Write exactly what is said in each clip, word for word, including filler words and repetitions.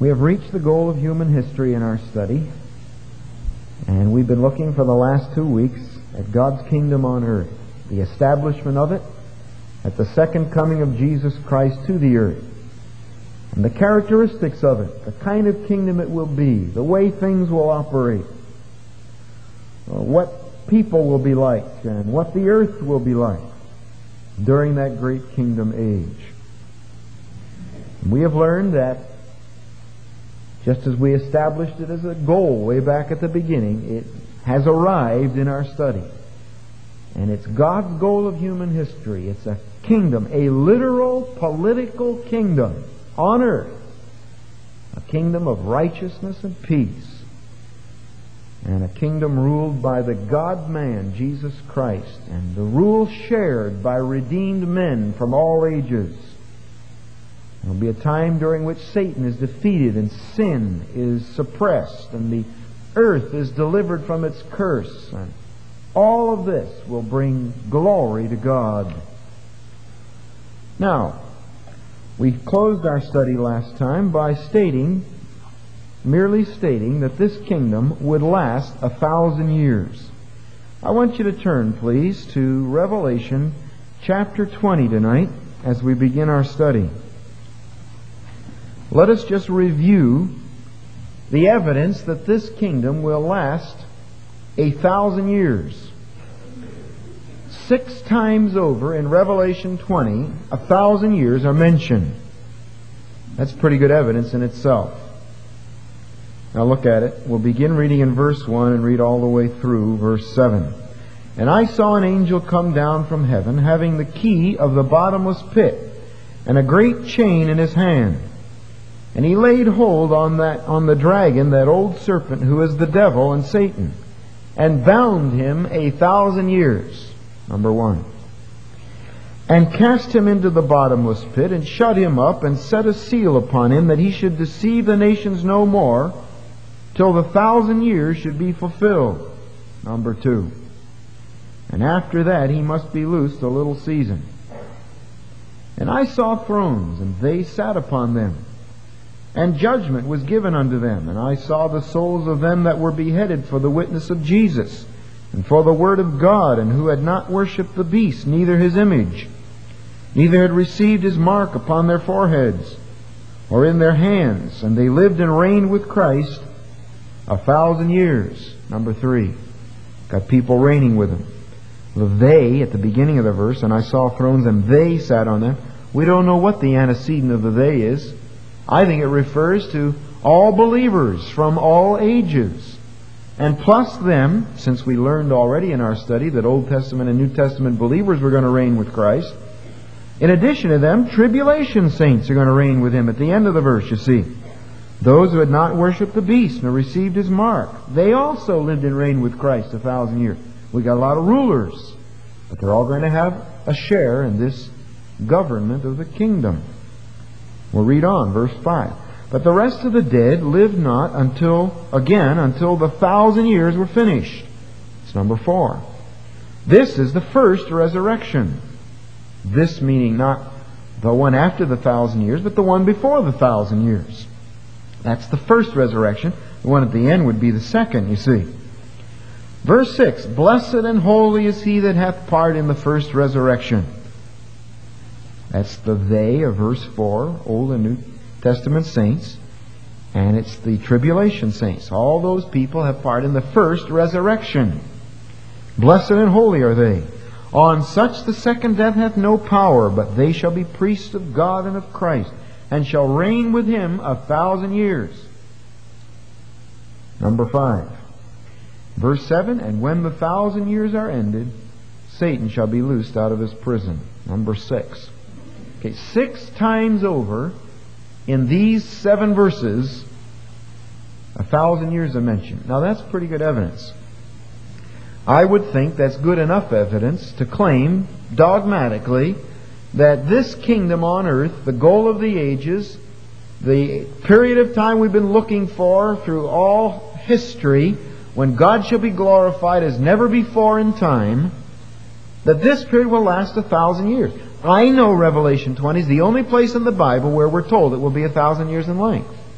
We have reached the goal of human history in our study, and we've been looking for the last two weeks at God's kingdom on earth, the establishment of it, at the second coming of Jesus Christ to the earth, and the characteristics of it, the kind of kingdom it will be, the way things will operate, what people will be like, and what the earth will be like during that great kingdom age. We have learned that just as we established it as a goal way back at the beginning, it has arrived in our study. And it's God's goal of human history. It's a kingdom, a literal political kingdom on earth. A kingdom of righteousness and peace. And a kingdom ruled by the God-man, Jesus Christ. And the rule shared by redeemed men from all ages. There will be a time during which Satan is defeated and sin is suppressed and the earth is delivered from its curse. And all of this will bring glory to God. Now, we closed our study last time by stating, merely stating, that this kingdom would last a thousand years. I want you to turn, please, to Revelation chapter twenty tonight as we begin our study. Let us just review the evidence that this kingdom will last a thousand years. Six times over in Revelation twenty, a thousand years are mentioned. That's pretty good evidence in itself. Now look at it. We'll begin reading in verse one and read all the way through verse seven. And I saw an angel come down from heaven, having the key of the bottomless pit, and a great chain in his hand. And he laid hold on that on the dragon, that old serpent, who is the devil and Satan, and bound him a thousand years. Number one. And cast him into the bottomless pit, and shut him up, and set a seal upon him, that he should deceive the nations no more, till the thousand years should be fulfilled. Number two. And after that he must be loosed a little season. And I saw thrones, and they sat upon them. And judgment was given unto them. And I saw the souls of them that were beheaded for the witness of Jesus, and for the word of God, and who had not worshipped the beast, neither his image, neither had received his mark upon their foreheads, or in their hands. And they lived and reigned with Christ a thousand years. Number three. Got people reigning with him. The they, at the beginning of the verse, and I saw thrones, and they sat on them. We don't know what the antecedent of the they is. I think it refers to all believers from all ages. And plus them, since we learned already in our study that Old Testament and New Testament believers were going to reign with Christ. In addition to them, tribulation saints are going to reign with him at the end of the verse, you see. Those who had not worshipped the beast nor received his mark, they also lived and reigned with Christ a thousand years. We got a lot of rulers, but they're all going to have a share in this government of the kingdom. We'll read on, verse five. But the rest of the dead lived not until, again, until the thousand years were finished. It's number four. This is the first resurrection. This meaning not the one after the thousand years, but the one before the thousand years. That's the first resurrection. The one at the end would be the second, you see. Verse six. Blessed and holy is he that hath part in the first resurrection. That's the they of verse four, Old and New Testament saints. And it's the tribulation saints. All those people have part in the first resurrection. Blessed and holy are they. On such the second death hath no power, but they shall be priests of God and of Christ, and shall reign with him a thousand years. Number five. Verse seven. And when the thousand years are ended, Satan shall be loosed out of his prison. Number six. Okay, six times over in these seven verses, a thousand years are mentioned. Now that's pretty good evidence. I would think that's good enough evidence to claim dogmatically that this kingdom on earth, the goal of the ages, the period of time we've been looking for through all history, when God shall be glorified as never before in time, that this period will last a thousand years. I know Revelation twenty is the only place in the Bible where we're told it will be a thousand years in length.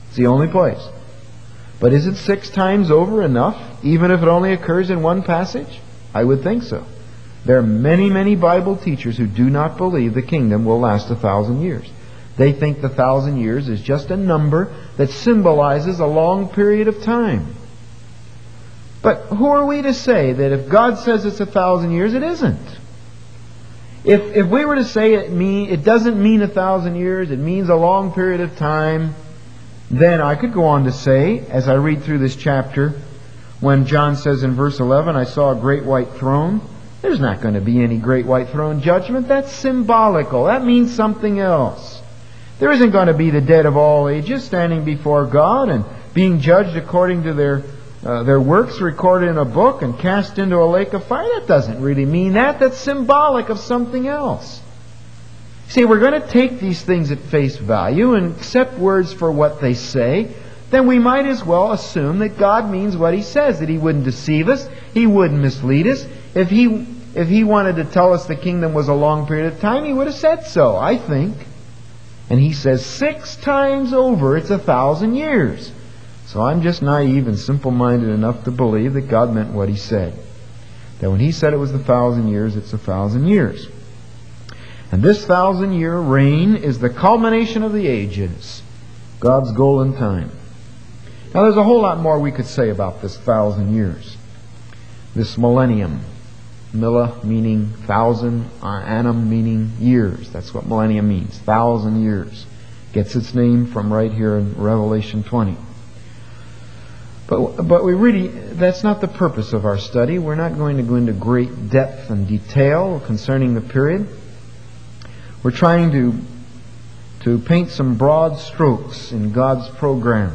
It's the only place. But is it six times over enough, even if it only occurs in one passage? I would think so. There are many, many Bible teachers who do not believe the kingdom will last a thousand years. They think the thousand years is just a number that symbolizes a long period of time. But who are we to say that if God says it's a thousand years, it isn't? If if we were to say it mean it doesn't mean a thousand years, it means a long period of time, then I could go on to say, as I read through this chapter, when John says in verse eleven, I saw a great white throne, there's not going to be any great white throne judgment. That's symbolical. That means something else. There isn't going to be the dead of all ages standing before God and being judged according to their uh, their works recorded in a book and cast into a lake of fire. That doesn't really mean that. That's symbolic of something else. See, we're going to take these things at face value and accept words for what they say. Then we might as well assume that God means what He says, that He wouldn't deceive us, He wouldn't mislead us. If He if He wanted to tell us the kingdom was a long period of time, He would have said so, I think. And He says six times over it's a thousand years. So I'm just naive and simple-minded enough to believe that God meant what He said. That when He said it was a thousand years, it's a thousand years. And this thousand-year reign is the culmination of the ages, God's golden time. Now there's a whole lot more we could say about this thousand years. This millennium. Millah meaning thousand, annum meaning years. That's what millennium means. Thousand years. Gets its name from right here in Revelation twenty. But, but we really, that's not the purpose of our study. We're not going to go into great depth and detail concerning the period. We're trying to, to paint some broad strokes in God's program.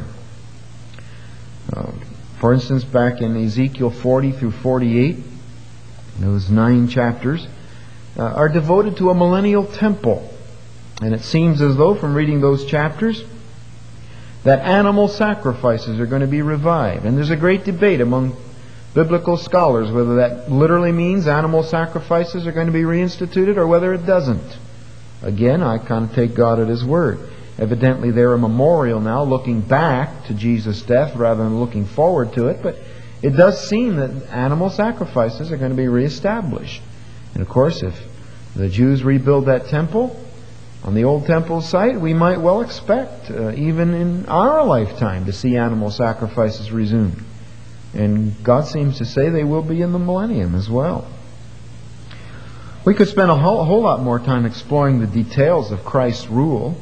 Uh, for instance, back in Ezekiel forty through forty-eight, those nine chapters uh, are devoted to a millennial temple. And it seems as though from reading those chapters that animal sacrifices are going to be revived. And there's a great debate among biblical scholars whether that literally means animal sacrifices are going to be reinstituted or whether it doesn't. Again, I kind of take God at His word. Evidently they're a memorial now looking back to Jesus' death rather than looking forward to it, but it does seem that animal sacrifices are going to be reestablished. And of course, if the Jews rebuild that temple on the old temple site, we might well expect, uh, even in our lifetime, to see animal sacrifices resumed. And God seems to say they will be in the millennium as well. We could spend a whole, whole lot more time exploring the details of Christ's rule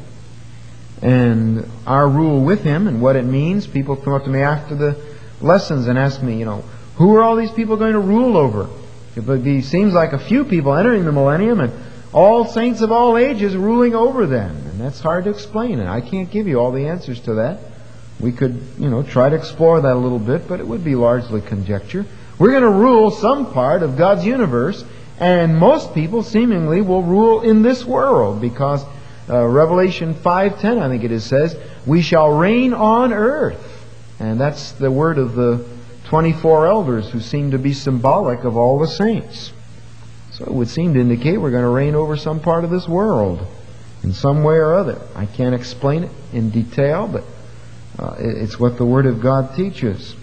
and our rule with Him and what it means. People come up to me after the lessons and ask me, you know, who are all these people going to rule over? It seems like a few people entering the millennium and all saints of all ages ruling over them. And that's hard to explain, and I can't give you all the answers to that. We could, you know, try to explore that a little bit, but it would be largely conjecture. We're going to rule some part of God's universe, and most people seemingly will rule in this world because uh, Revelation five ten, I think it is, says, we shall reign on earth. And that's the word of the twenty-four elders who seem to be symbolic of all the saints. So it would seem to indicate we're going to reign over some part of this world in some way or other. I can't explain it in detail, but uh, it's what the Word of God teaches.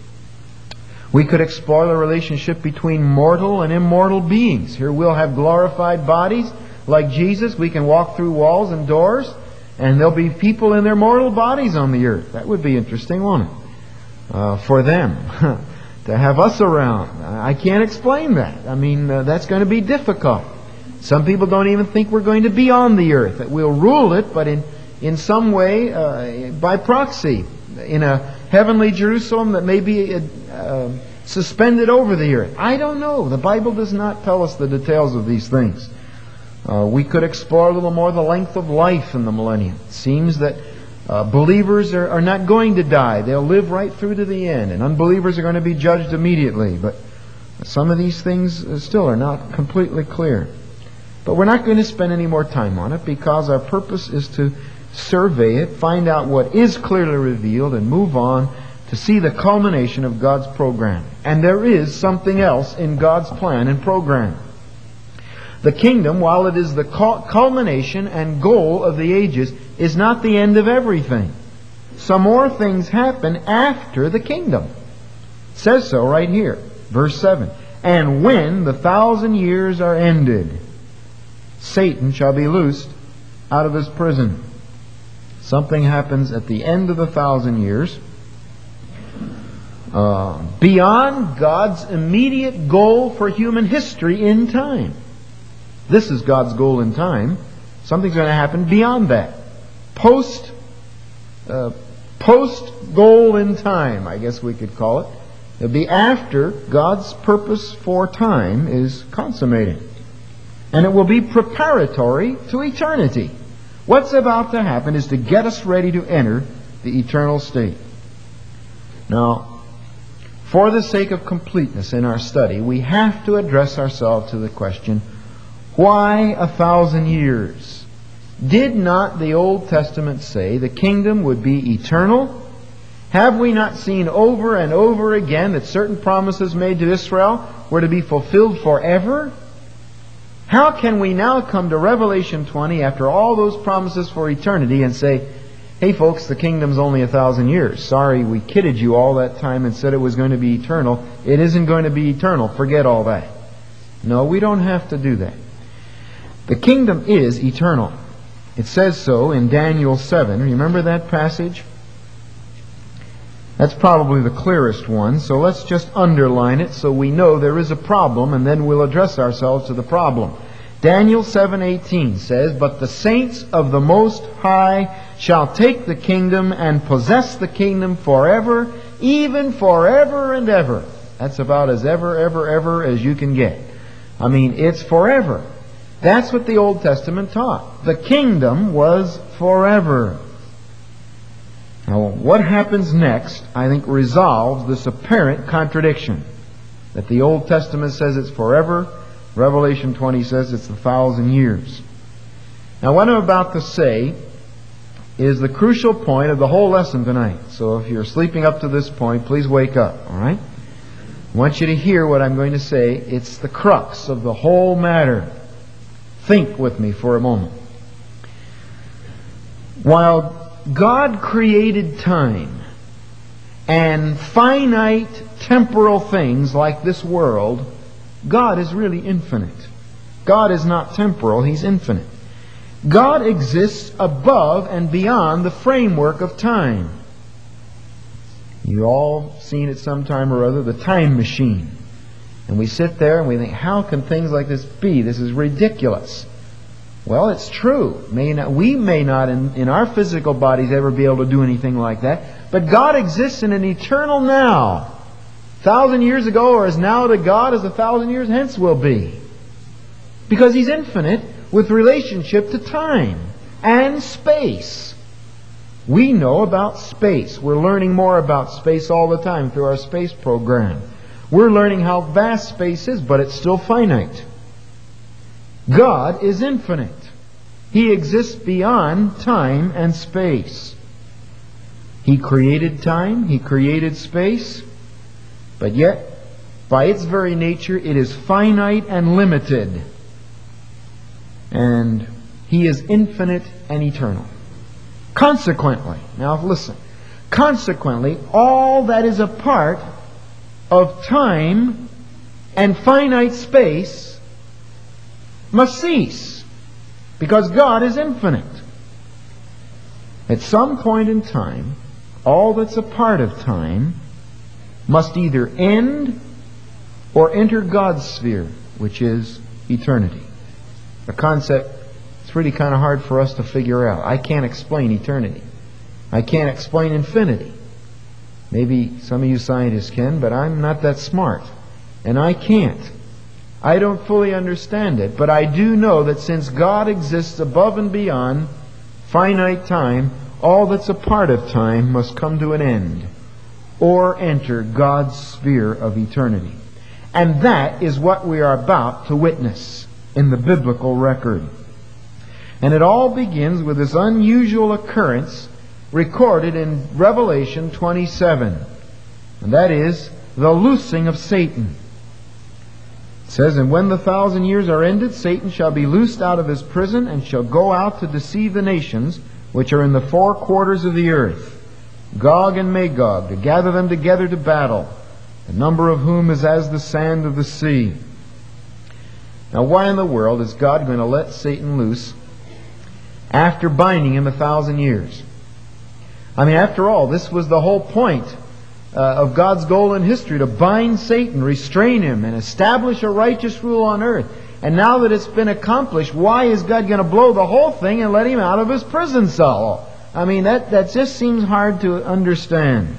We could explore the relationship between mortal and immortal beings. Here we'll have glorified bodies like Jesus. We can walk through walls and doors, and there'll be people in their mortal bodies on the earth. That would be interesting, won't it? Uh, for them. To have us around. I can't explain that. I mean, uh, that's going to be difficult. Some people don't even think we're going to be on the earth. That we'll rule it, but in, in some way, uh, by proxy, in a heavenly Jerusalem that may be uh, suspended over the earth. I don't know. The Bible does not tell us the details of these things. Uh, we could explore a little more the length of life in the millennium. It seems that Uh, believers are, are not going to die. They'll live right through to the end. And unbelievers are going to be judged immediately. But some of these things still are not completely clear. But we're not going to spend any more time on it because our purpose is to survey it, find out what is clearly revealed, and move on to see the culmination of God's program. And there is something else in God's plan and program. The kingdom, while it is the culmination and goal of the ages, is not the end of everything. some more things happen after the kingdom. It says so right here, verse seven. And when the thousand years are ended, Satan shall be loosed out of his prison. Something happens at the end of the thousand years, uh, beyond God's immediate goal for human history in time. This is God's goal in time. Something's going to happen beyond that. Post, uh, post goal in time, I guess we could call it. It'll be after God's purpose for time is consummated. And it will be preparatory to eternity. What's about to happen is to get us ready to enter the eternal state. Now, for the sake of completeness in our study, we have to address ourselves to the question, why a thousand years? Did not the Old Testament say the kingdom would be eternal? Have we not seen over and over again that certain promises made to Israel were to be fulfilled forever? How can we now come to Revelation twenty after all those promises for eternity and say, hey folks, the kingdom's only a thousand years. Sorry, we kidded you all that time and said it was going to be eternal. It isn't going to be eternal. Forget all that. No, we don't have to do that. The kingdom is eternal. It says so in Daniel seven. Remember that passage? That's probably the clearest one, so let's just underline it so we know there is a problem, and then we'll address ourselves to the problem. Daniel seven eighteen says, But the saints of the Most High shall take the kingdom and possess the kingdom forever, even forever and ever. That's about as ever, ever, ever as you can get. I mean, it's forever. That's what the Old Testament taught. The kingdom was forever. Now, what happens next, I think, resolves this apparent contradiction. That the Old Testament says it's forever, Revelation twenty says it's a thousand years. Now, what I'm about to say is the crucial point of the whole lesson tonight. So if you're sleeping up to this point, please wake up, all right? I want you to hear what I'm going to say. It's the crux of the whole matter. Think with me for a moment. While God created time and finite temporal things like this world, God is really infinite. God is not temporal, He's infinite. God exists above and beyond the framework of time. You've all seen it sometime or other, the time machine. And we sit there and we think, how can things like this be? This is ridiculous. Well, it's true. May not, we may not in, in our physical bodies ever be able to do anything like that. But God exists in an eternal now. A thousand years ago or as now to God as a thousand years hence will be. Because He's infinite with relationship to time and space. We know about space. We're learning more about space all the time through our space program. We're learning how vast space is, but it's still finite. God is infinite. He exists beyond time and space. He created time, He created space, but yet, by its very nature, it is finite and limited. And He is infinite and eternal. Consequently, now listen, consequently, all that is a part of time and finite space must cease, because God is infinite. At some point in time, all that's a part of time must either end or enter God's sphere, which is eternity. A concept it's really kind of hard for us to figure out. I can't explain eternity. I can't explain infinity. Maybe some of you scientists can, but I'm not that smart. And I can't. I don't fully understand it, but I do know that since God exists above and beyond finite time, all that's a part of time must come to an end or enter God's sphere of eternity. And that is what we are about to witness in the biblical record. And it all begins with this unusual occurrence recorded in Revelation twenty-seven. And that is the loosing of Satan. It says, And when the thousand years are ended, Satan shall be loosed out of his prison, and shall go out to deceive the nations which are in the four quarters of the earth, Gog and Magog, to gather them together to battle, the number of whom is as the sand of the sea. Now, why in the world is God going to let Satan loose after binding him a thousand years? I mean, after all, this was the whole point uh, of God's goal in history, to bind Satan, restrain him, and establish a righteous rule on earth. And now that it's been accomplished, why is God going to blow the whole thing and let him out of his prison cell? I mean, that, that just seems hard to understand.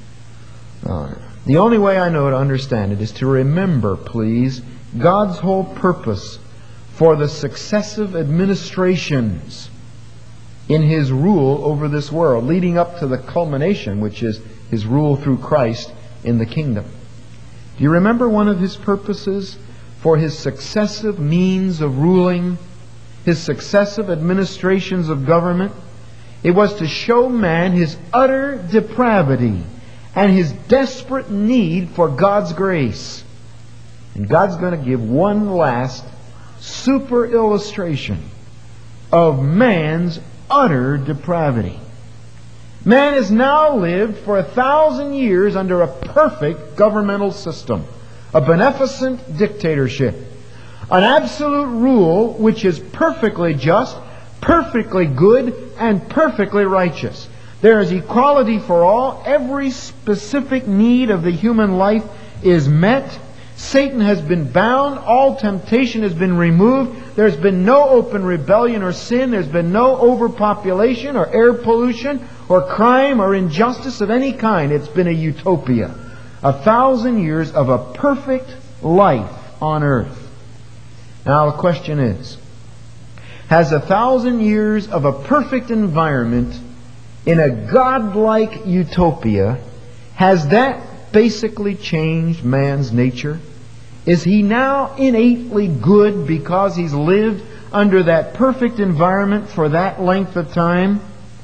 Uh, the only way I know to understand it is to remember, please, God's whole purpose for the successive administrations in His rule over this world, leading up to the culmination, which is His rule through Christ in the kingdom. Do you remember one of His purposes for His successive means of ruling, His successive administrations of government? It was to show man his utter depravity and his desperate need for God's grace. And God's going to give one last super illustration of man's utter depravity. Man has now lived for a thousand years under a perfect governmental system, a beneficent dictatorship, an absolute rule which is perfectly just, perfectly good, and perfectly righteous. There is equality for all. Every specific need of the human life is met. Satan has been bound. All temptation has been removed. There's been no open rebellion or sin. There's been no overpopulation or air pollution or crime or injustice of any kind. It's been a utopia. A thousand years of a perfect life on earth. Now the question is, has a thousand years of a perfect environment in a godlike utopia, has that basically changed man's nature? Is he now innately good because he's lived under that perfect environment for that length of time?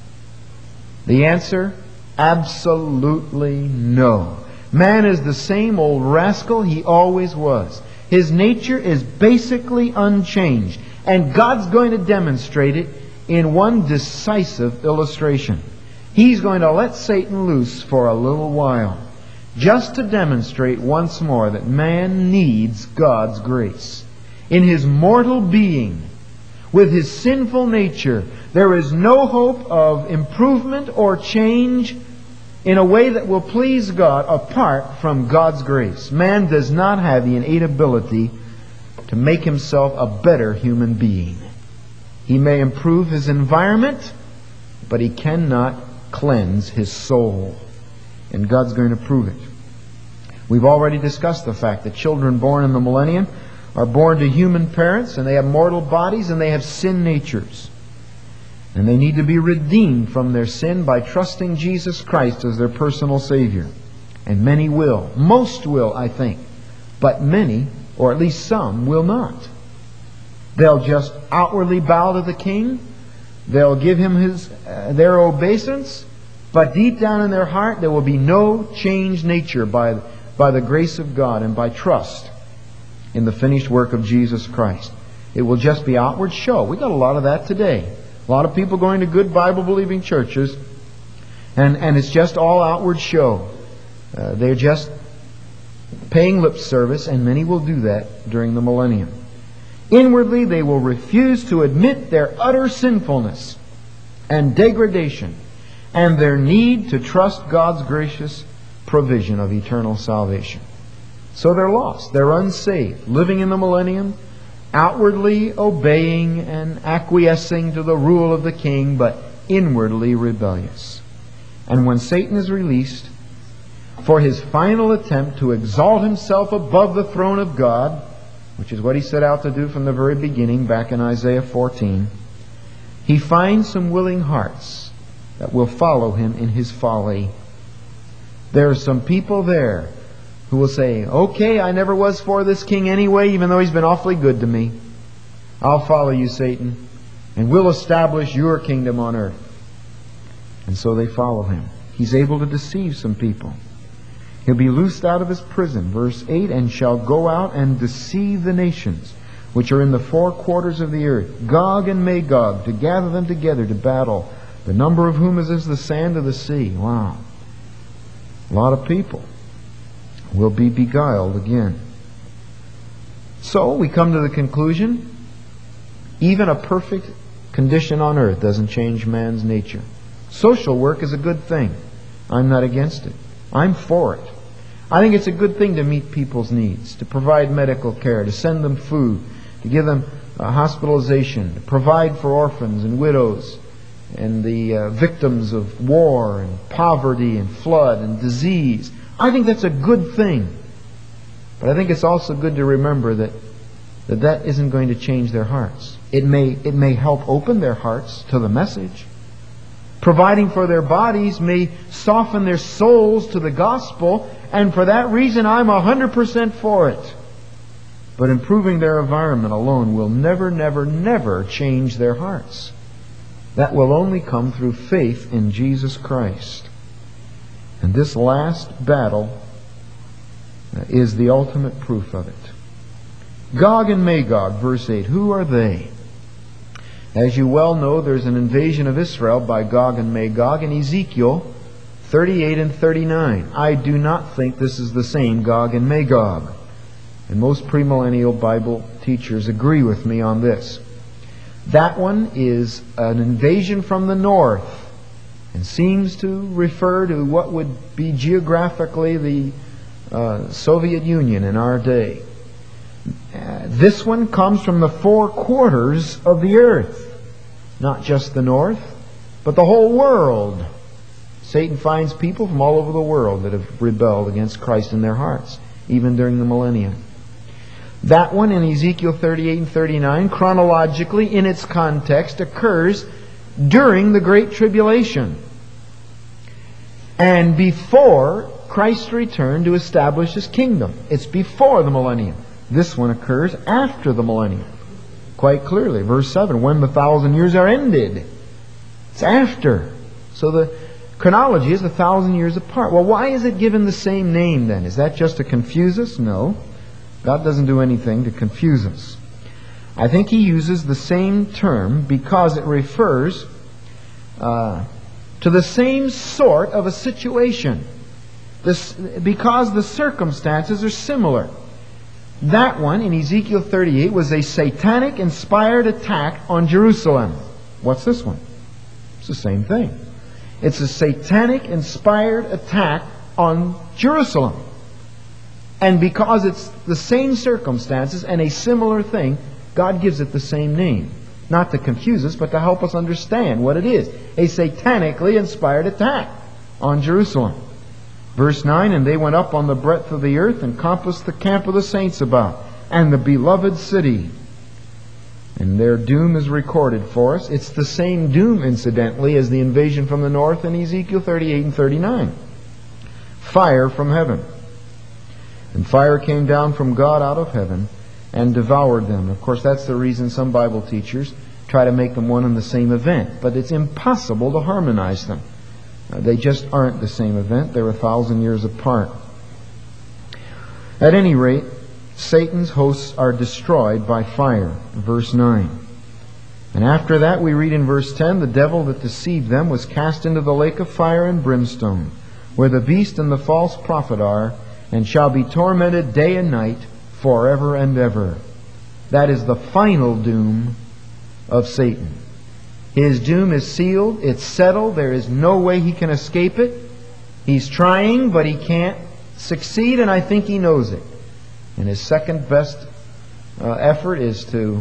The answer, absolutely no. Man is the same old rascal he always was. His nature is basically unchanged. And God's going to demonstrate it in one decisive illustration. He's going to let Satan loose for a little while, just to demonstrate once more that man needs God's grace. In his mortal being, with his sinful nature, there is no hope of improvement or change in a way that will please God apart from God's grace. Man does not have the innate ability to make himself a better human being. He may improve his environment, but he cannot cleanse his soul. And God's going to prove it. We've already discussed the fact that children born in the millennium are born to human parents, and they have mortal bodies, and they have sin natures. And they need to be redeemed from their sin by trusting Jesus Christ as their personal Savior. And many will. Most will, I think. But many, or at least some, will not. They'll just outwardly bow to the King. They'll give Him his uh, their obeisance. But deep down in their heart, there will be no changed nature by, by the grace of God and by trust in the finished work of Jesus Christ. It will just be outward show. We got a lot of that today. A lot of people going to good Bible-believing churches, and, and it's just all outward show. Uh, they're just paying lip service, and many will do that during the millennium. Inwardly, they will refuse to admit their utter sinfulness and degradation and their need to trust God's gracious provision of eternal salvation. So they're lost. They're unsaved, living in the millennium, outwardly obeying and acquiescing to the rule of the King, but inwardly rebellious. And when Satan is released for his final attempt to exalt himself above the throne of God, which is what he set out to do from the very beginning back in Isaiah fourteen, he finds some willing hearts that will follow him in his folly. There are some people there who will say, okay, I never was for this king anyway, even though he's been awfully good to me. I'll follow you, Satan, and we'll establish your kingdom on earth. And so they follow him. He's able to deceive some people. He'll be loosed out of his prison, verse eight, and shall go out and deceive the nations which are in the four quarters of the earth, Gog and Magog, to gather them together to battle, the number of whom is as the sand of the sea. Wow. A lot of people will be beguiled again. So we come to the conclusion, even a perfect condition on earth doesn't change man's nature. Social work is a good thing. I'm not against it. I'm for it. I think it's a good thing to meet people's needs, to provide medical care, to send them food, to give them uh, hospitalization, to provide for orphans and widows and the uh, victims of war and poverty and flood and disease. I think that's a good thing. But I think it's also good to remember that that, that isn't going to change their hearts. It may, it may help open their hearts to the message. Providing for their bodies may soften their souls to the gospel, and for that reason I'm one hundred percent for it. But improving their environment alone will never, never, never change their hearts. That will only come through faith in Jesus Christ. And this last battle is the ultimate proof of it. Gog and Magog, verse eight. Who are they? As you well know, there's an invasion of Israel by Gog and Magog in Ezekiel thirty-eight and thirty-nine. I do not think this is the same Gog and Magog. And most premillennial Bible teachers agree with me on this. That one is an invasion from the north and seems to refer to what would be geographically the uh, Soviet Union in our day. Uh, this one comes from the four quarters of the earth. Not just the north, but the whole world. Satan finds people from all over the world that have rebelled against Christ in their hearts, even during the millennium. That one in Ezekiel thirty-eight and thirty-nine, chronologically in its context, occurs during the Great Tribulation and before Christ's return to establish His kingdom. It's before the millennium. This one occurs after the millennium. Quite clearly, verse seven, when the thousand years are ended. It's after. So the chronology is a thousand years apart. Well, why is it given the same name then? Is that just to confuse us? No. God doesn't do anything to confuse us. I think He uses the same term because it refers uh, to the same sort of a situation. This, because the circumstances are similar. That one in Ezekiel thirty-eight was a satanic-inspired attack on Jerusalem. What's this one? It's the same thing. It's a satanic-inspired attack on Jerusalem. And because it's the same circumstances and a similar thing, God gives it the same name. Not to confuse us, but to help us understand what it is. A satanically inspired attack on Jerusalem. Verse nine, and they went up on the breadth of the earth and compassed the camp of the saints about, and the beloved city. And their doom is recorded for us. It's the same doom, incidentally, as the invasion from the north in Ezekiel thirty-eight and thirty-nine. Fire from heaven. And fire came down from God out of heaven and devoured them. Of course, that's the reason some Bible teachers try to make them one and the same event. But it's impossible to harmonize them. Uh, they just aren't the same event. They're a thousand years apart. At any rate, Satan's hosts are destroyed by fire. Verse nine. And after that we read in verse ten, the devil that deceived them was cast into the lake of fire and brimstone, where the beast and the false prophet are, and shall be tormented day and night forever and ever. That is the final doom of Satan. His doom is sealed. It's settled. There is no way he can escape it. He's trying, but he can't succeed, and I think he knows it. And his second best uh, effort is to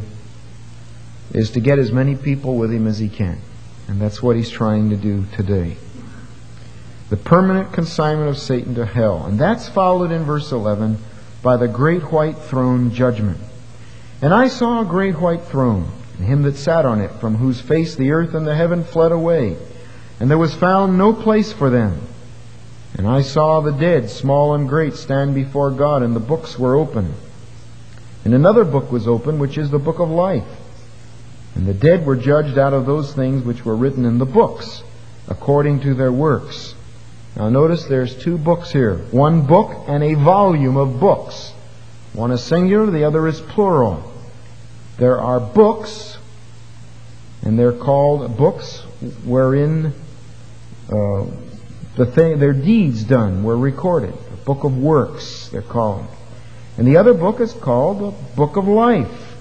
is to get as many people with him as he can. And that's what he's trying to do today. The permanent consignment of Satan to hell. And that's followed in verse eleven by the great white throne judgment. And I saw a great white throne, and him that sat on it, from whose face the earth and the heaven fled away, and there was found no place for them. And I saw the dead, small and great, stand before God, and the books were open. And another book was opened, which is the book of life. And the dead were judged out of those things which were written in the books, according to their works. Now notice there's two books here. One book and a volume of books. One is singular, the other is plural. There are books, And they're called books wherein uh, the thing, their deeds done were recorded. The book of works, they're called. And the other book is called the book of life.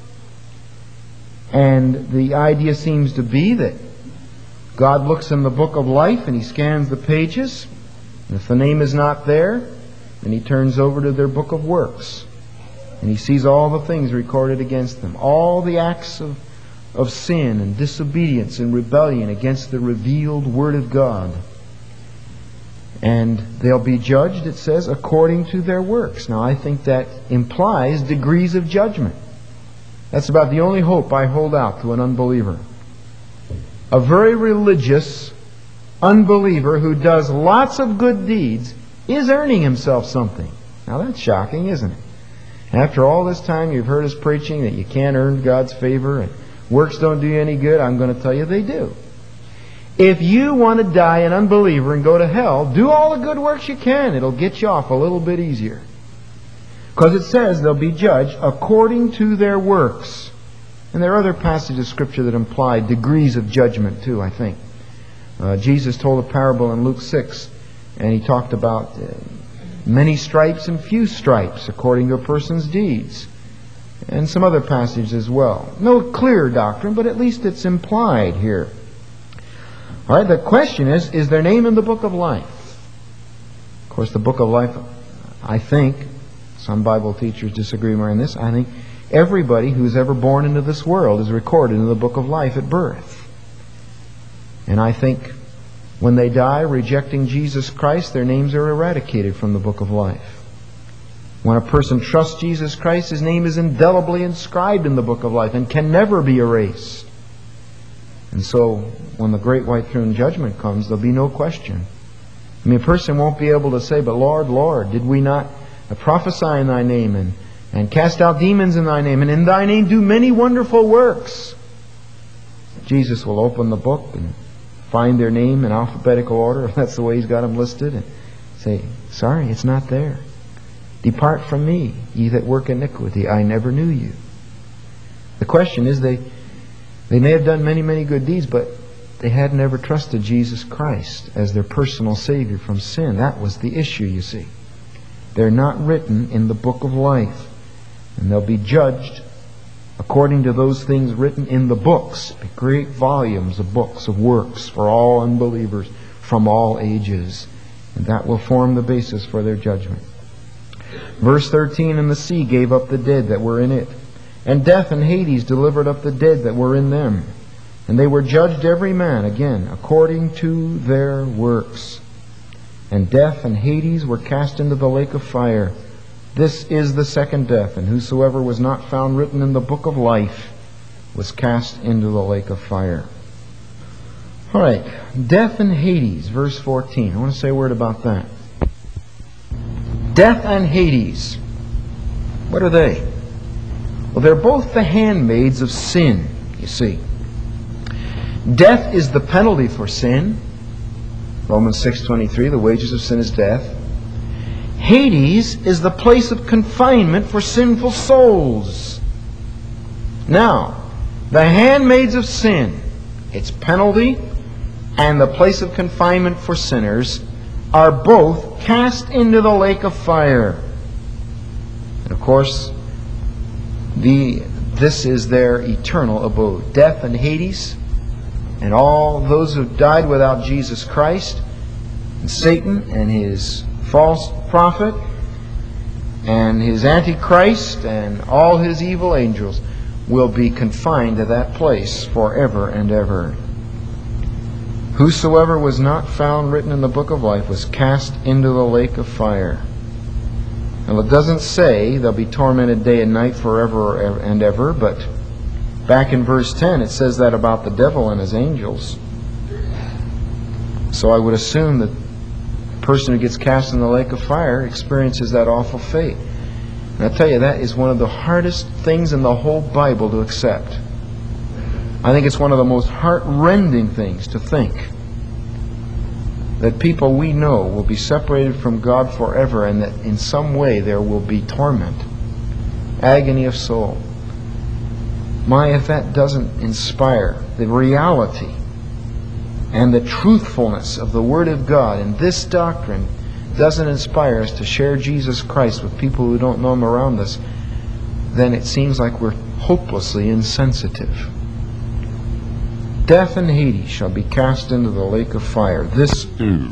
And the idea seems to be that God looks in the book of life and He scans the pages. And if the name is not there, then He turns over to their book of works. And He sees all the things recorded against them. All the acts of, of sin and disobedience and rebellion against the revealed Word of God. And they'll be judged, it says, according to their works. Now, I think that implies degrees of judgment. That's about the only hope I hold out to an unbeliever. A very religious unbeliever who does lots of good deeds is earning himself something. Now, that's shocking, isn't it? After all this time you've heard us preaching that you can't earn God's favor and works don't do you any good, I'm going to tell you they do. If you want to die an unbeliever and go to hell, do all the good works you can. It'll get you off a little bit easier. Because it says they'll be judged according to their works. And there are other passages of Scripture that imply degrees of judgment too, I think. Uh, Jesus told a parable in Luke six, and He talked about uh, many stripes and few stripes according to a person's deeds. And some other passages as well. No clear doctrine, but at least it's implied here. All right, the question is, is their name in the book of life? Of course, the book of life, I think, some Bible teachers disagree more on this, I think everybody who's ever born into this world is recorded in the book of life at birth. And I think when they die rejecting Jesus Christ, their names are eradicated from the book of life. When a person trusts Jesus Christ, his name is indelibly inscribed in the book of life and can never be erased. And so, when the great white throne judgment comes, there'll be no question. I mean, a person won't be able to say, but Lord, Lord, did we not prophesy in Thy name and, and cast out demons in Thy name and in Thy name do many wonderful works? Jesus will open the book and find their name in alphabetical order, if that's the way He's got them listed, and say, sorry, it's not there. Depart from me, ye that work iniquity, I never knew you. The question is, they They may have done many, many good deeds, but they had never trusted Jesus Christ as their personal Savior from sin. That was the issue, you see. They're not written in the book of life. And they'll be judged according to those things written in the books. The great volumes of books, of works for all unbelievers from all ages. And that will form the basis for their judgment. Verse thirteen, and the sea gave up the dead that were in it. And death and Hades delivered up the dead that were in them. And they were judged every man, again, according to their works. And death and Hades were cast into the lake of fire. This is the second death, and whosoever was not found written in the book of life was cast into the lake of fire. All right, death and Hades, verse fourteen. I want to say a word about that. Death and Hades. What are they? Well, they're both the handmaids of sin, you see. Death is the penalty for sin. Romans six twenty-three, the wages of sin is death. Hades is the place of confinement for sinful souls. Now, the handmaids of sin, its penalty and the place of confinement for sinners, are both cast into the lake of fire. And of course, the this is their eternal abode. Death and Hades, and all those who died without Jesus Christ, and Satan and his false prophet, and his antichrist, and all his evil angels will be confined to that place forever and ever. Whosoever was not found written in the book of life was cast into the lake of fire. Now, it doesn't say they'll be tormented day and night forever and ever, but back in verse ten it says that about the devil and his angels. So I would assume that the person who gets cast in the lake of fire experiences that awful fate. And I tell you, that is one of the hardest things in the whole Bible to accept. I think it's one of the most heart-rending things to think that people we know will be separated from God forever, and that in some way there will be torment, agony of soul. My, if that doesn't inspire the reality and the truthfulness of the Word of God, and this doctrine doesn't inspire us to share Jesus Christ with people who don't know Him around us, then it seems like we're hopelessly insensitive. Death and Hades shall be cast into the lake of fire. This is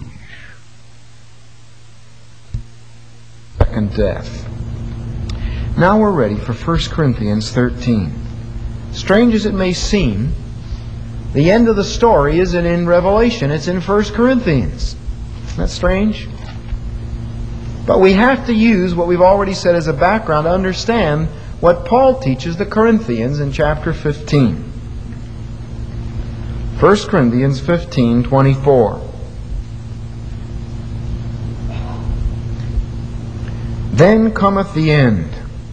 second death. Now we're ready for First Corinthians thirteen. Strange as it may seem, the end of the story isn't in Revelation, it's in First Corinthians. Isn't that strange? But we have to use what we've already said as a background to understand what Paul teaches the Corinthians in chapter fifteen. First Corinthians fifteen twenty-four. Then cometh the end,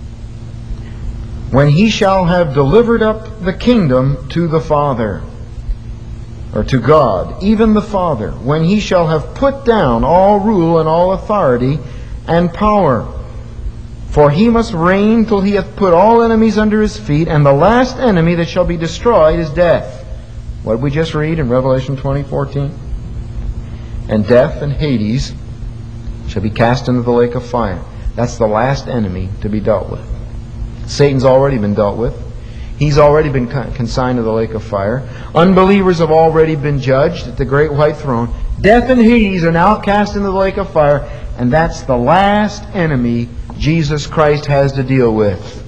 when he shall have delivered up the kingdom to the Father, or to God, even the Father, when he shall have put down all rule and all authority and power. For he must reign till he hath put all enemies under his feet, and the last enemy that shall be destroyed is death. What did we just read in Revelation twenty fourteen? And death and Hades shall be cast into the lake of fire. That's the last enemy to be dealt with. Satan's already been dealt with. He's already been consigned to the lake of fire. Unbelievers have already been judged at the great white throne. Death and Hades are now cast into the lake of fire, and that's the last enemy Jesus Christ has to deal with.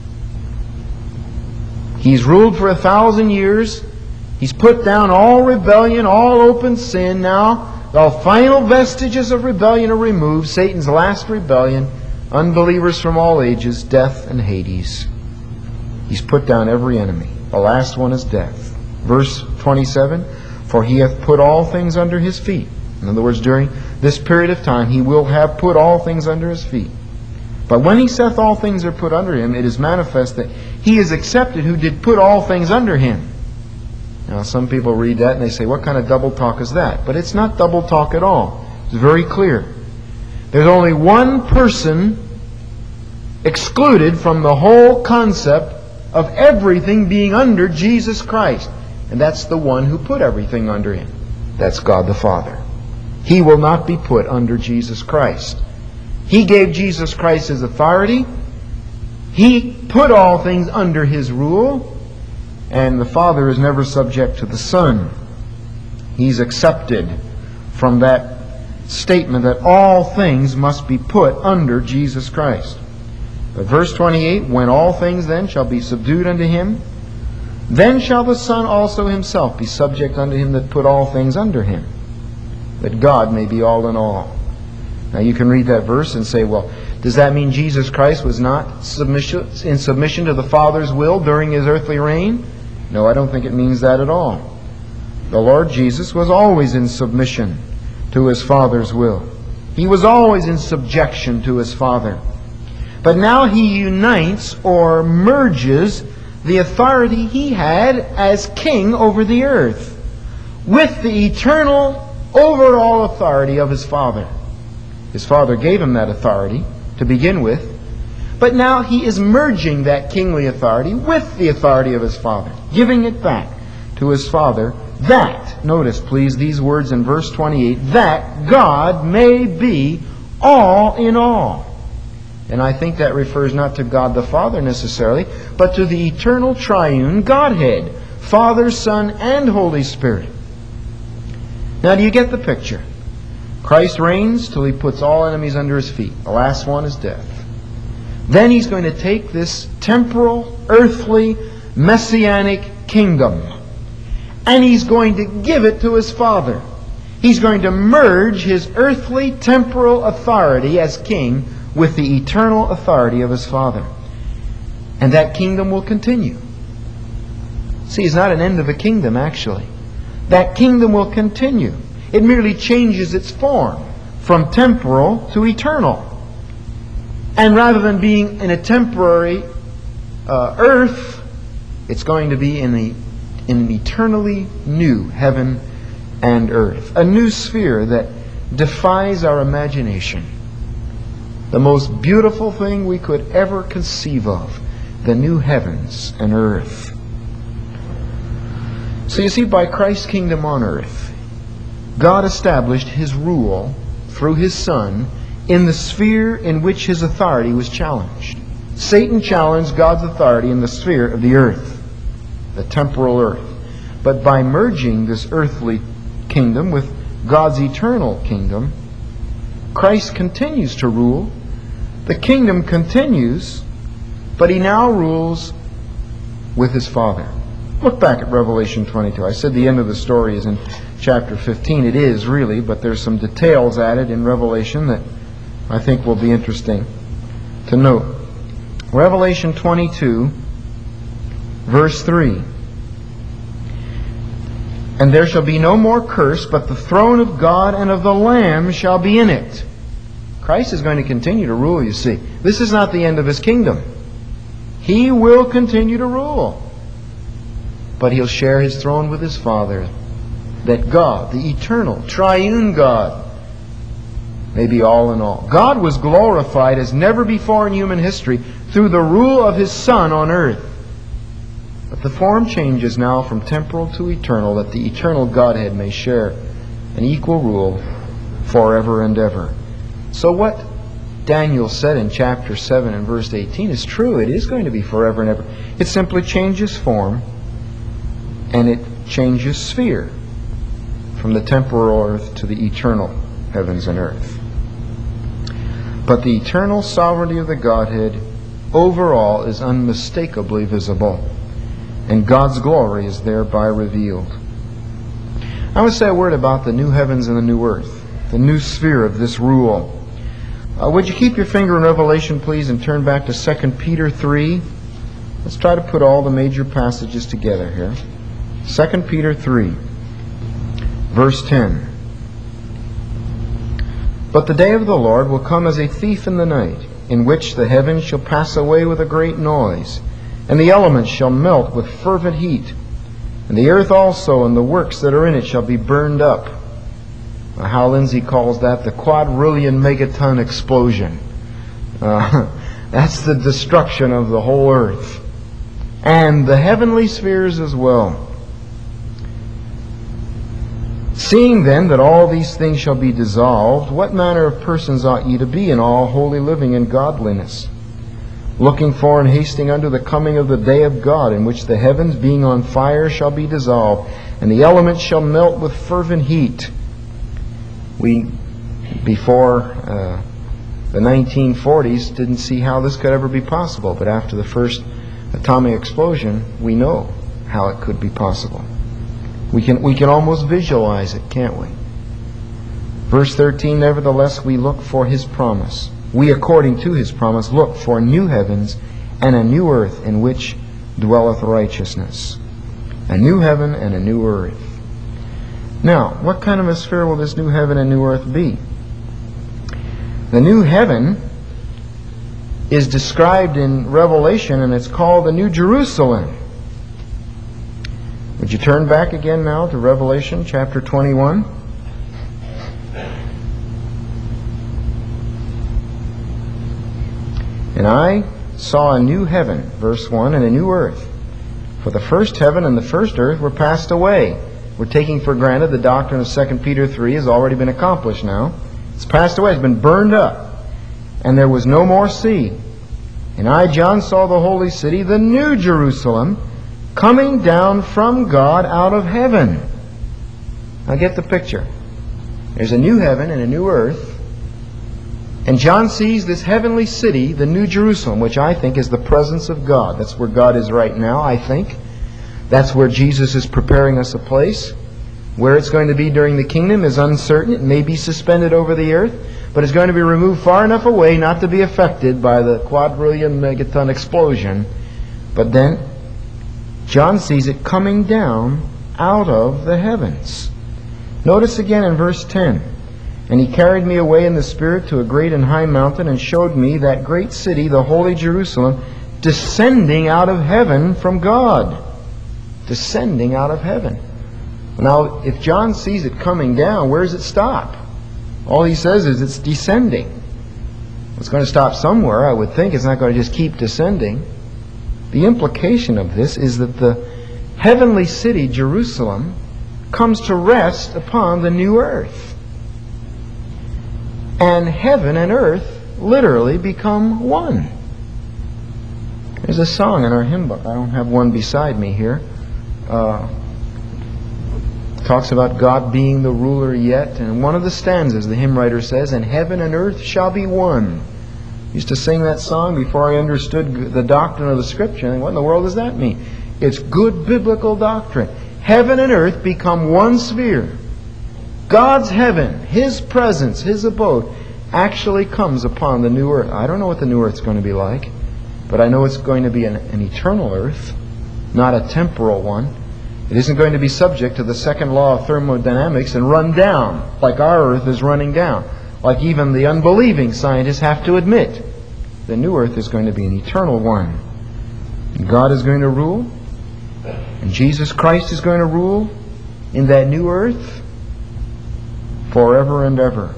He's ruled for a thousand years. He's put down all rebellion, all open sin. Now the final vestiges of rebellion are removed. Satan's last rebellion. Unbelievers from all ages, death and Hades. He's put down every enemy. The last one is death. Verse twenty-seven, for he hath put all things under his feet. In other words, during this period of time, he will have put all things under his feet. But when he saith all things are put under him, it is manifest that he is accepted who did put all things under him. Now, some people read that and they say, what kind of double talk is that? But it's not double talk at all. It's very clear. There's only one person excluded from the whole concept of everything being under Jesus Christ. And that's the one who put everything under Him. That's God the Father. He will not be put under Jesus Christ. He gave Jesus Christ His authority. He put all things under His rule. And the Father is never subject to the Son. He's accepted from that statement that all things must be put under Jesus Christ. But verse twenty-eight, when all things then shall be subdued unto Him, then shall the Son also Himself be subject unto Him that put all things under Him, that God may be all in all. Now you can read that verse and say, well, does that mean Jesus Christ was not submission, in submission to the Father's will during His earthly reign? No, I don't think it means that at all. The Lord Jesus was always in submission to His Father's will. He was always in subjection to His Father. But now He unites or merges the authority He had as king over the earth with the eternal overall authority of His Father. His Father gave Him that authority to begin with, but now He is merging that kingly authority with the authority of His Father, giving it back to His Father, that, notice please these words in verse twenty-eight, that God may be all in all. And I think that refers not to God the Father necessarily, but to the eternal triune Godhead, Father, Son, and Holy Spirit. Now do you get the picture? Christ reigns till He puts all enemies under His feet. The last one is death. Then He's going to take this temporal, earthly, messianic kingdom, and He's going to give it to His Father. He's going to merge His earthly, temporal authority as king with the eternal authority of His Father. And that kingdom will continue. See, it's not an end of a kingdom, actually. That kingdom will continue. It merely changes its form from temporal to eternal. And rather than being in a temporary uh, earth, it's going to be in, a, in an eternally new heaven and earth. A new sphere that defies our imagination. The most beautiful thing we could ever conceive of. the new heavens and earth. So you see, by Christ's kingdom on earth, God established His rule through His Son in the sphere in which His authority was challenged. Satan challenged God's authority in the sphere of the earth, the temporal earth. But by merging this earthly kingdom with God's eternal kingdom, Christ continues to rule. The kingdom continues, but He now rules with His Father. Look back at Revelation twenty-two. I said the end of the story is in chapter fifteen. It is really, but there's some details added in Revelation that I think will be interesting to note. Revelation twenty-two, verse three. And there shall be no more curse, but the throne of God and of the Lamb shall be in it. Christ is going to continue to rule, you see. This is not the end of His kingdom. He will continue to rule. But He'll share His throne with His Father, that God, the eternal, triune God, may be all in all. God was glorified as never before in human history through the rule of His Son on earth. But the form changes now from temporal to eternal, that the eternal Godhead may share an equal rule forever and ever. So what Daniel said in chapter seven and verse eighteen is true. It is going to be forever and ever. It simply changes form, and it changes sphere from the temporal earth to the eternal heavens and earth. But the eternal sovereignty of the Godhead overall is unmistakably visible, and God's glory is thereby revealed. I want to say a word about the new heavens and the new earth, the new sphere of this rule. Uh, would you keep your finger in Revelation, please, and turn back to Second Peter three? Let's try to put all the major passages together here. Second Peter three, verse ten. But the day of the Lord will come as a thief in the night, in which the heavens shall pass away with a great noise, and the elements shall melt with fervent heat, and the earth also and the works that are in it shall be burned up. Uh, Hal Lindsey calls that the quadrillion megaton explosion. Uh, that's the destruction of the whole earth, and the heavenly spheres as well. Seeing then that all these things shall be dissolved, what manner of persons ought ye to be in all holy living and godliness, looking for and hasting unto the coming of the day of God, in which the heavens being on fire shall be dissolved, and the elements shall melt with fervent heat. We, before uh, the nineteen forties, didn't see how this could ever be possible, but after the first atomic explosion, we know how it could be possible. We can, we can almost visualize it, can't we? Verse thirteen, nevertheless we look for His promise. We, according to His promise, look for new heavens and a new earth in which dwelleth righteousness. A new heaven and a new earth. Now, what kind of a sphere will this new heaven and new earth be? The new heaven is described in Revelation, and it's called the New Jerusalem. Would you turn back again now to Revelation chapter twenty-one? And I saw a new heaven, verse one, and a new earth. For the first heaven and the first earth were passed away. We're taking for granted the doctrine of Second Peter three has already been accomplished now. It's passed away, it's been burned up. And there was no more sea. And I, John, saw the holy city, the New Jerusalem, coming down from God out of heaven. Now get the picture. There's a new heaven and a new earth. And John sees this heavenly city, the New Jerusalem, which I think is the presence of God. That's where God is right now, I think. That's where Jesus is preparing us a place. Where it's going to be during the kingdom is uncertain. It may be suspended over the earth, but it's going to be removed far enough away not to be affected by the quadrillion megaton explosion. But then John sees it coming down out of the heavens. Notice again in verse ten. And He carried me away in the Spirit to a great and high mountain, and showed me that great city, the holy Jerusalem, descending out of heaven from God. Descending out of heaven. Now, if John sees it coming down, where does it stop? All he says is it's descending. It's going to stop somewhere, I would think. It's not going to just keep descending. The implication of this is that the heavenly city, Jerusalem, comes to rest upon the new earth. And heaven and earth literally become one. There's a song in our hymn book. I don't have one beside me here. Uh, talks about God being the ruler yet. And one of the stanzas, the hymn writer says, "And heaven and earth shall be one." I used to sing that song before I understood the doctrine of the Scripture. And what in the world does that mean? It's good biblical doctrine. Heaven and earth become one sphere. God's heaven, His presence, His abode, actually comes upon the new earth. I don't know what the new earth's going to be like, but I know it's going to be an, an eternal earth, not a temporal one. It isn't going to be subject to the second law of thermodynamics and run down like our earth is running down, like even the unbelieving scientists have to admit. The new earth is going to be an eternal one. And God is going to rule, and Jesus Christ is going to rule in that new earth forever and ever.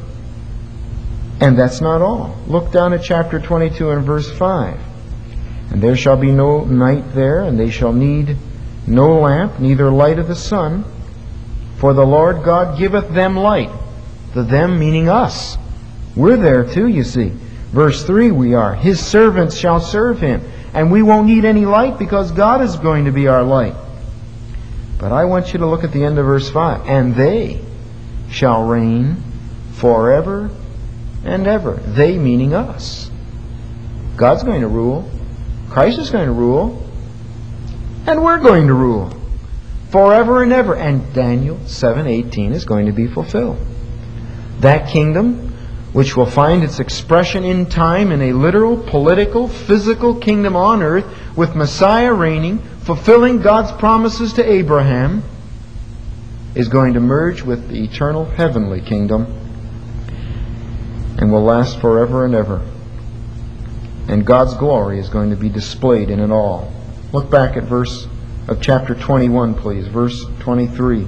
And that's not all. Look down at chapter twenty-two and verse five. "And there shall be no night there, and they shall need no lamp, neither light of the sun, for the Lord God giveth them light." The them meaning us. We're there too, you see. Verse three we are. "His servants shall serve Him." And we won't need any light because God is going to be our light. But I want you to look at the end of verse five. "And they shall reign forever and ever." They meaning us. God's going to rule. Christ is going to rule. And we're going to rule. Forever and ever. And Daniel seven eighteen is going to be fulfilled. That kingdom, which will find its expression in time in a literal, political, physical kingdom on earth with Messiah reigning, fulfilling God's promises to Abraham, is going to merge with the eternal heavenly kingdom and will last forever and ever. And God's glory is going to be displayed in it all. Look back at verse of chapter twenty-one, please. Verse twenty-three.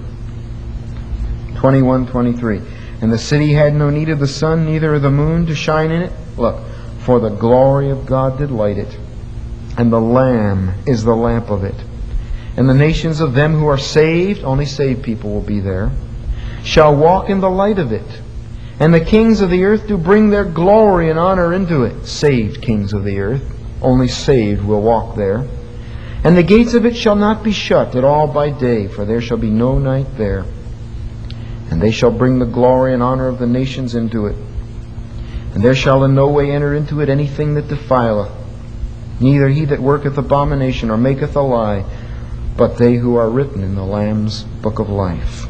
twenty-one, twenty-three. "And the city had no need of the sun, neither of the moon to shine in it." Look, "For the glory of God did light it, and the Lamb is the lamp of it. And the nations of them who are saved," only saved people will be there, "shall walk in the light of it. And the kings of the earth do bring their glory and honor into it." Saved kings of the earth, only saved will walk there. "And the gates of it shall not be shut at all by day, for there shall be no night there. And they shall bring the glory and honor of the nations into it. And there shall in no way enter into it anything that defileth, neither he that worketh abomination or maketh a lie, but they who are written in the Lamb's book of life."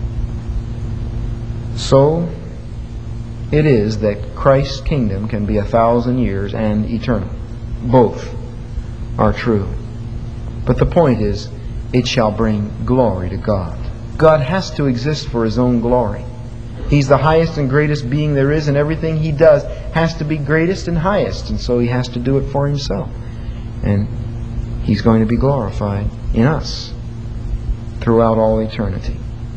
So it is that Christ's kingdom can be a thousand years and eternal. Both are true. But the point is, it shall bring glory to God. God has to exist for His own glory. He's the highest and greatest being there is, and everything He does has to be greatest and highest, and so He has to do it for Himself. And He's going to be glorified in us throughout all eternity.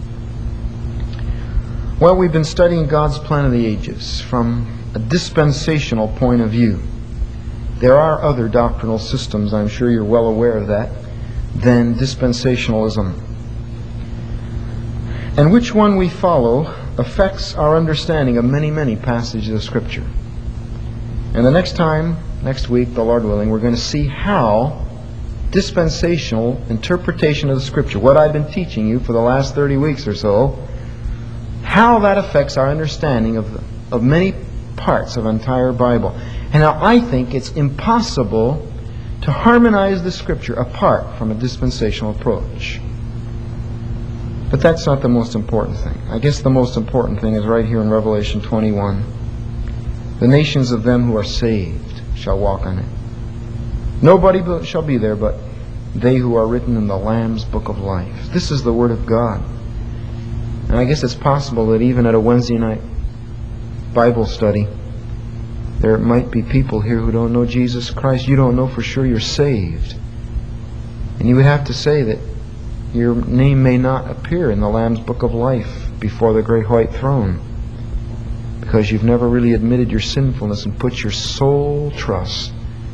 Well, we've been studying God's plan of the ages from a dispensational point of view. There are other doctrinal systems, I'm sure you're well aware of that, than dispensationalism. And which one we follow affects our understanding of many, many passages of Scripture. And the next time, next week, the Lord willing, we're going to see how dispensational interpretation of the Scripture, what I've been teaching you for the last thirty weeks or so, how that affects our understanding of, of many parts of the entire Bible. And now I think it's impossible to harmonize the Scripture apart from a dispensational approach. But that's not the most important thing. I guess the most important thing is right here in Revelation twenty-one. "The nations of them who are saved shall walk on it. Nobody shall be there but they who are written in the Lamb's book of life." This is the Word of God. And I guess it's possible that even at a Wednesday night Bible study, there might be people here who don't know Jesus Christ. You don't know for sure you're saved. And you would have to say that your name may not appear in the Lamb's book of life before the great white throne, because you've never really admitted your sinfulness and put your sole trust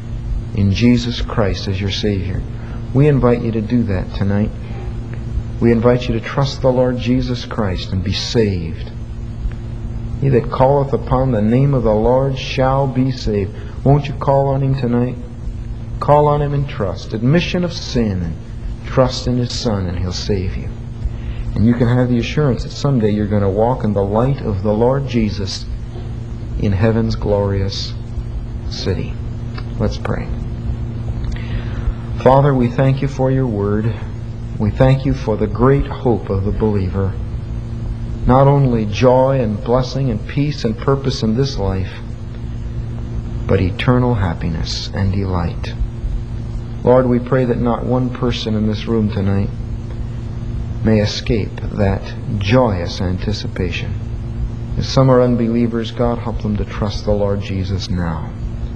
in Jesus Christ as your Savior. We invite you to do that tonight. We invite you to trust the Lord Jesus Christ and be saved. He that calleth upon the name of the Lord shall be saved. Won't you call on Him tonight? Call on Him in trust. Admission of sin, and trust in His Son, and He'll save you. And you can have the assurance that someday you're going to walk in the light of the Lord Jesus in heaven's glorious city. Let's pray. Father, we thank you for your word. We thank you for the great hope of the believer. Not only joy and blessing and peace and purpose in this life, but eternal happiness and delight. Lord, we pray that not one person in this room tonight may escape that joyous anticipation. If some are unbelievers, God, help them to trust the Lord Jesus now.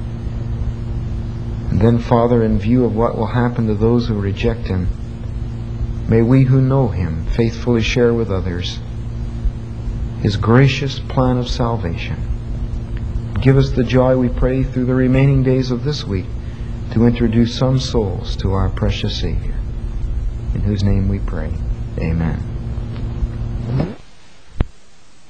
And then, Father, in view of what will happen to those who reject Him, may we who know Him faithfully share with others His gracious plan of salvation. Give us the joy, we pray, through the remaining days of this week to introduce some souls to our precious Savior, in whose name we pray. Amen.